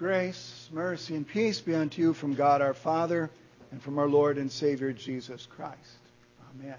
Grace, mercy, and peace be unto you from God our Father and from our Lord and Savior Jesus Christ. Amen.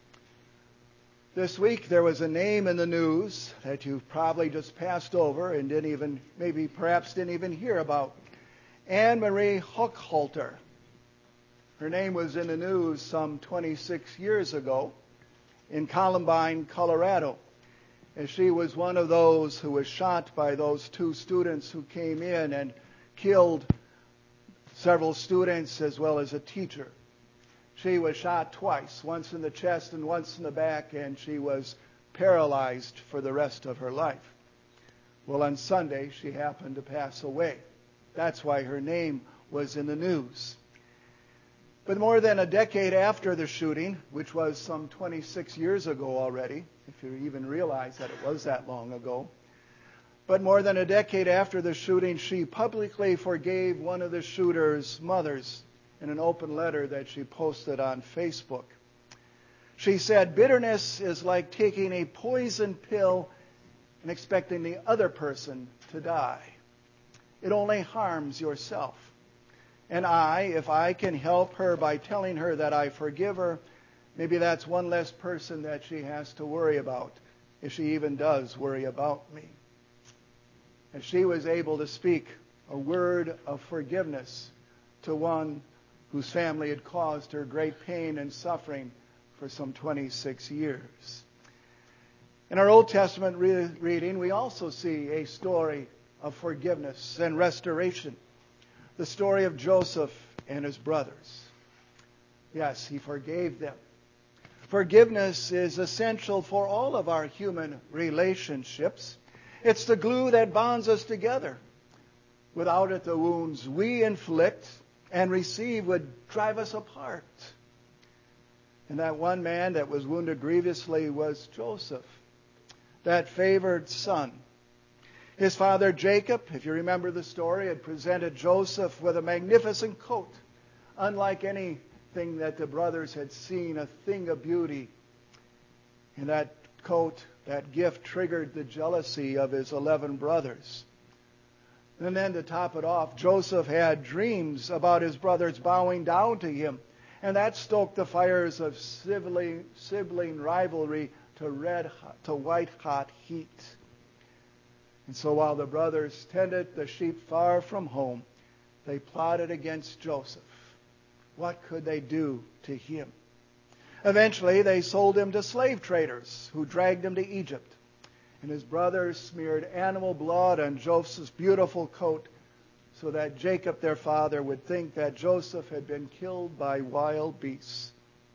This week there was a name in the news that you've probably just passed over and perhaps didn't even hear about. Anne Marie Hochhalter. Her name was in the news some 26 years ago in Columbine, Colorado. And she was one of those who was shot by those two students who came in and killed several students as well as a teacher. She was shot twice, once in the chest and once in the back, and she was paralyzed for the rest of her life. Well, on Sunday, she happened to pass away. That's why her name was in the news. But more than a decade after the shooting, which was some 26 years ago already, if you even realize that it was that long ago, but more than a decade after the shooting, she publicly forgave one of the shooter's mothers in an open letter that she posted on Facebook. She said, "Bitterness is like taking a poison pill and expecting the other person to die. It only harms yourself. And if I can help her by telling her that I forgive her, maybe that's one less person that she has to worry about, if she even does worry about me." And she was able to speak a word of forgiveness to one whose family had caused her great pain and suffering for some 26 years. In our Old Testament reading, we also see a story of forgiveness and restoration. The story of Joseph and his brothers. Yes, he forgave them. Forgiveness is essential for all of our human relationships. It's the glue that bonds us together. Without it, the wounds we inflict and receive would drive us apart. And that one man that was wounded grievously was Joseph, that favored son. His father Jacob, if you remember the story, had presented Joseph with a magnificent coat, unlike anything that the brothers had seen, a thing of beauty. And that coat, that gift, triggered the jealousy of his 11 brothers. And then to top it off, Joseph had dreams about his brothers bowing down to him. And that stoked the fires of sibling rivalry to white-hot heat. And so while the brothers tended the sheep far from home, they plotted against Joseph. What could they do to him? Eventually, they sold him to slave traders who dragged him to Egypt. And his brothers smeared animal blood on Joseph's beautiful coat so that Jacob, their father, would think that Joseph had been killed by wild beasts.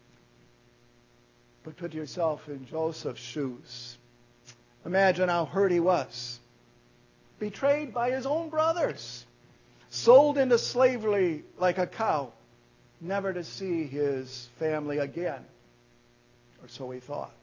But put yourself in Joseph's shoes. Imagine how hurt he was. Betrayed by his own brothers, sold into slavery like a cow, never to see his family again, or so he thought.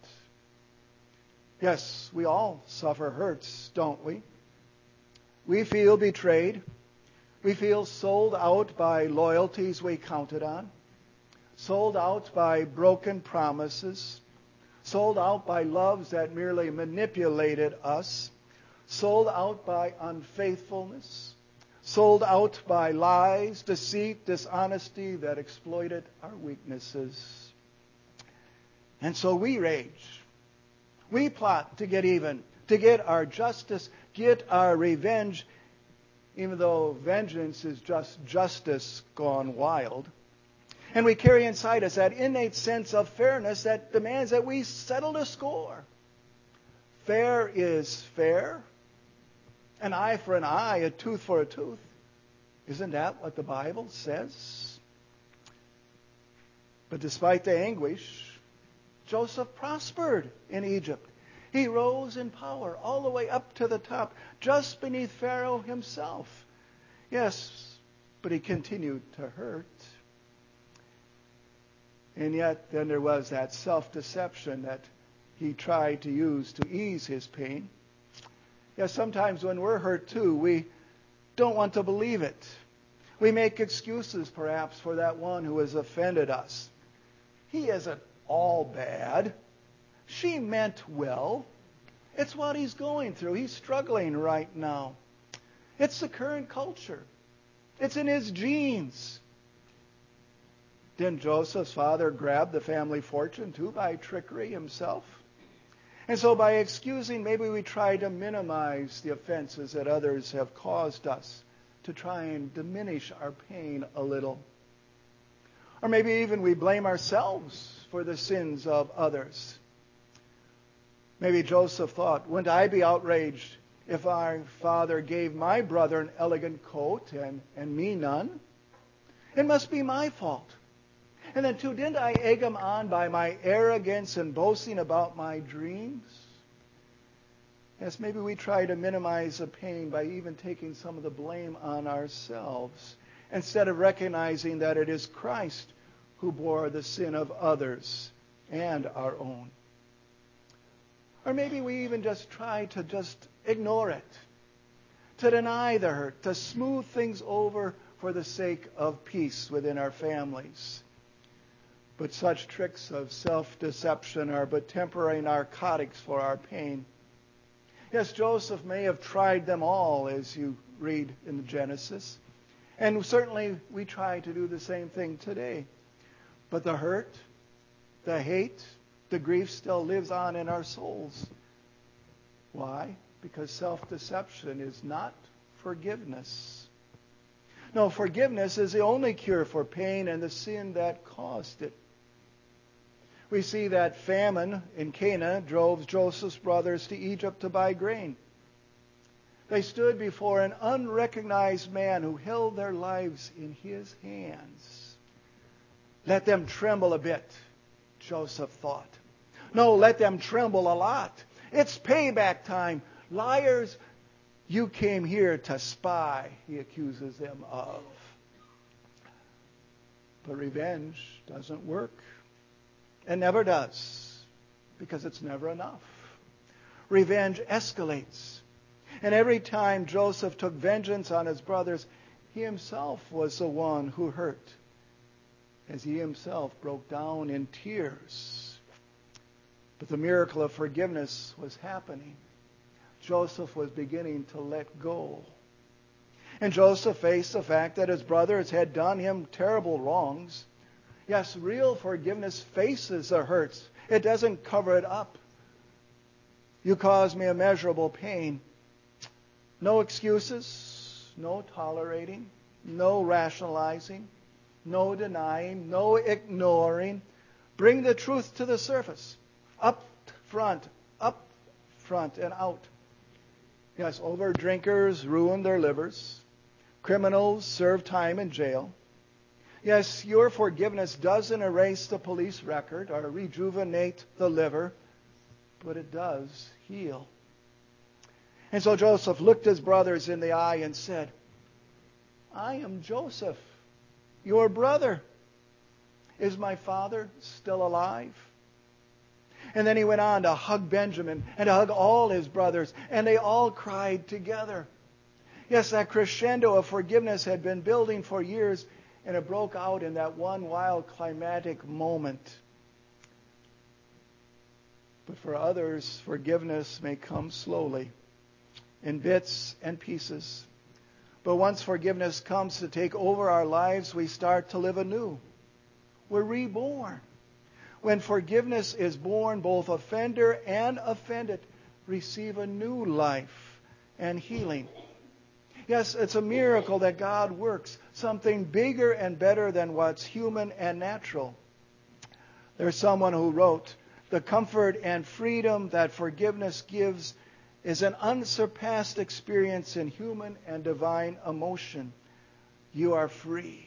Yes, we all suffer hurts, don't we? We feel betrayed. We feel sold out by loyalties we counted on, sold out by broken promises, sold out by loves that merely manipulated us, sold out by unfaithfulness, sold out by lies, deceit, dishonesty that exploited our weaknesses. And so we rage. We plot to get even, to get our justice, get our revenge, even though vengeance is just justice gone wild. And we carry inside us that innate sense of fairness that demands that we settle the score. Fair is fair. An eye for an eye, a tooth for a tooth. Isn't that what the Bible says? But despite the anguish, Joseph prospered in Egypt. He rose in power all the way up to the top, just beneath Pharaoh himself. Yes, but he continued to hurt. And yet then there was that self-deception that he tried to use to ease his pain. Yes, sometimes when we're hurt too, we don't want to believe it. We make excuses perhaps for that one who has offended us. He isn't all bad. She meant well. It's what he's going through. He's struggling right now. It's the current culture. It's in his genes. Didn't Joseph's father grab the family fortune too by trickery himself? And so by excusing, maybe we try to minimize the offenses that others have caused us, to try and diminish our pain a little. Or maybe even we blame ourselves for the sins of others. Maybe Joseph thought, wouldn't I be outraged if our father gave my brother an elegant coat and me none? It must be my fault. And then too, didn't I egg him on by my arrogance and boasting about my dreams? Yes, maybe we try to minimize the pain by even taking some of the blame on ourselves, instead of recognizing that it is Christ who bore the sin of others and our own. Or maybe we even just try to just ignore it, to deny the hurt, to smooth things over for the sake of peace within our families. But such tricks of self-deception are but temporary narcotics for our pain. Yes, Joseph may have tried them all, as you read in Genesis. And certainly we try to do the same thing today. But the hurt, the hate, the grief still lives on in our souls. Why? Because self-deception is not forgiveness. No, forgiveness is the only cure for pain and the sin that caused it. We see that famine in Canaan drove Joseph's brothers to Egypt to buy grain. They stood before an unrecognized man who held their lives in his hands. Let them tremble a bit, Joseph thought. No, let them tremble a lot. It's payback time. Liars, you came here to spy, he accuses them of. But revenge doesn't work. It never does, because it's never enough. Revenge escalates. And every time Joseph took vengeance on his brothers, he himself was the one who hurt, as he himself broke down in tears. But the miracle of forgiveness was happening. Joseph was beginning to let go. And Joseph faced the fact that his brothers had done him terrible wrongs. Yes, real forgiveness faces the hurts. It doesn't cover it up. You caused me immeasurable pain. No excuses, no tolerating, no rationalizing, no denying, no ignoring. Bring the truth to the surface. Up front, and out. Yes, over-drinkers ruin their livers. Criminals serve time in jail. Yes, your forgiveness doesn't erase the police record or rejuvenate the liver, but it does heal. And so Joseph looked his brothers in the eye and said, I am Joseph, your brother. Is my father still alive? And then he went on to hug Benjamin and to hug all his brothers, and they all cried together. Yes, that crescendo of forgiveness had been building for years, and it broke out in that one wild climatic moment. But for others, forgiveness may come slowly, in bits and pieces. But once forgiveness comes to take over our lives, we start to live anew. We're reborn. When forgiveness is born, both offender and offended receive a new life and healing. Yes, it's a miracle that God works, something bigger and better than what's human and natural. There's someone who wrote, the comfort and freedom that forgiveness gives is an unsurpassed experience in human and divine emotion. You are free.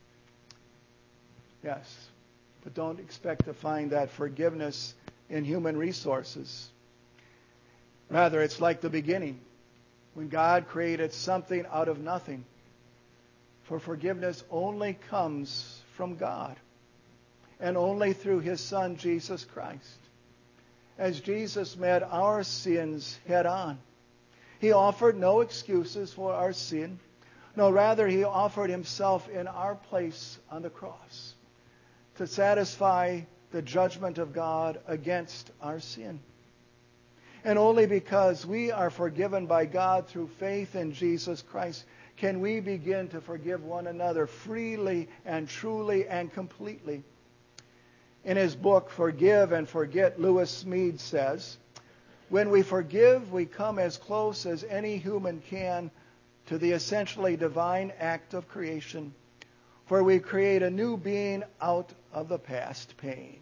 Yes, but don't expect to find that forgiveness in human resources. Rather, it's like the beginning, when God created something out of nothing. For forgiveness only comes from God, and only through His Son, Jesus Christ. As Jesus met our sins head on, He offered no excuses for our sin. No, rather, He offered Himself in our place on the cross to satisfy the judgment of God against our sin. And only because we are forgiven by God through faith in Jesus Christ can we begin to forgive one another freely and truly and completely. In his book, Forgive and Forget, Lewis Smedes says, when we forgive, we come as close as any human can to the essentially divine act of creation, for we create a new being out of the past pain.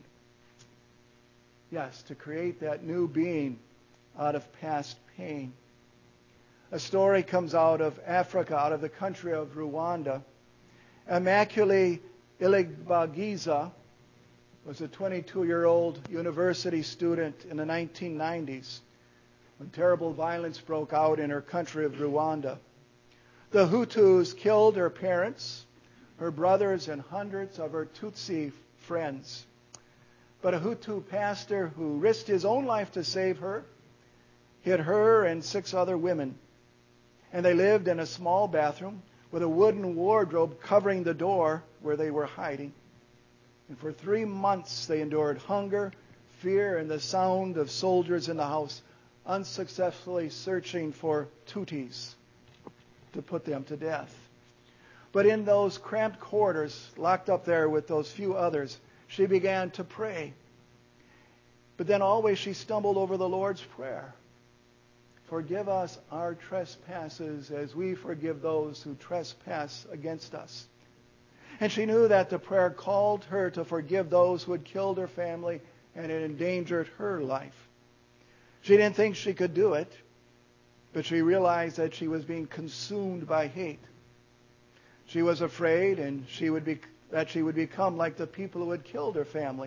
Yes, to create that new being out of past pain. A story comes out of Africa, out of the country of Rwanda. Immaculée Ilibagiza was a 22-year-old university student in the 1990s when terrible violence broke out in her country of Rwanda. The Hutus killed her parents, her brothers, and hundreds of her Tutsi friends. But a Hutu pastor who risked his own life to save her hid her and 6 other women. And they lived in a small bathroom with a wooden wardrobe covering the door where they were hiding. And for 3 months they endured hunger, fear, and the sound of soldiers in the house, unsuccessfully searching for Tutsis to put them to death. But in those cramped quarters, locked up there with those few others, she began to pray. But then always she stumbled over the Lord's Prayer. Forgive us our trespasses as we forgive those who trespass against us. And she knew that the prayer called her to forgive those who had killed her family and had endangered her life. She didn't think she could do it, but she realized that she was being consumed by hate. She was afraid that she would become like the people who had killed her family.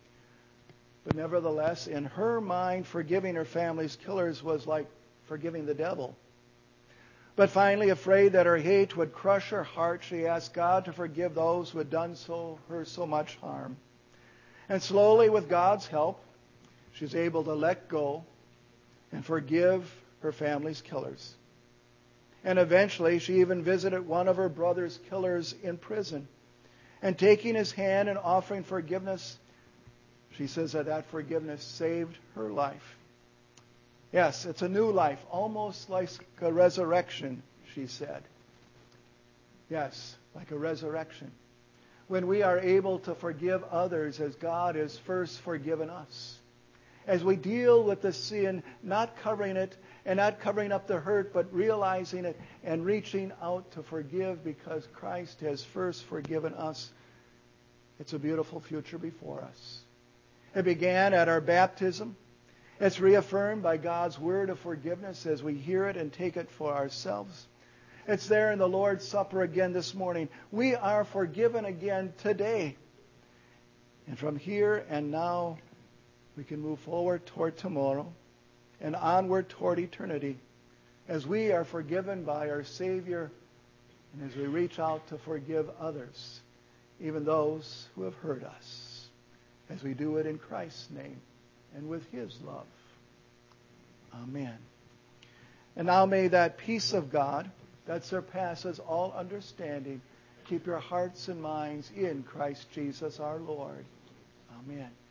But nevertheless, in her mind, forgiving her family's killers was like forgiving the devil. But finally, afraid that her hate would crush her heart, she asked God to forgive those who had done her so much harm. And slowly, with God's help, she was able to let go and forgive her family's killers. And eventually, she even visited one of her brother's killers in prison. And taking his hand and offering forgiveness, she says that forgiveness saved her life. Yes, it's a new life, almost like a resurrection, she said. Yes, like a resurrection. When we are able to forgive others as God has first forgiven us. As we deal with the sin, not covering it and not covering up the hurt, but realizing it and reaching out to forgive because Christ has first forgiven us. It's a beautiful future before us. It began at our baptism. It's reaffirmed by God's word of forgiveness as we hear it and take it for ourselves. It's there in the Lord's Supper again this morning. We are forgiven again today. And from here and now, we can move forward toward tomorrow and onward toward eternity as we are forgiven by our Savior and as we reach out to forgive others, even those who have hurt us, as we do it in Christ's name and with His love. Amen. And now may that peace of God that surpasses all understanding keep your hearts and minds in Christ Jesus our Lord. Amen.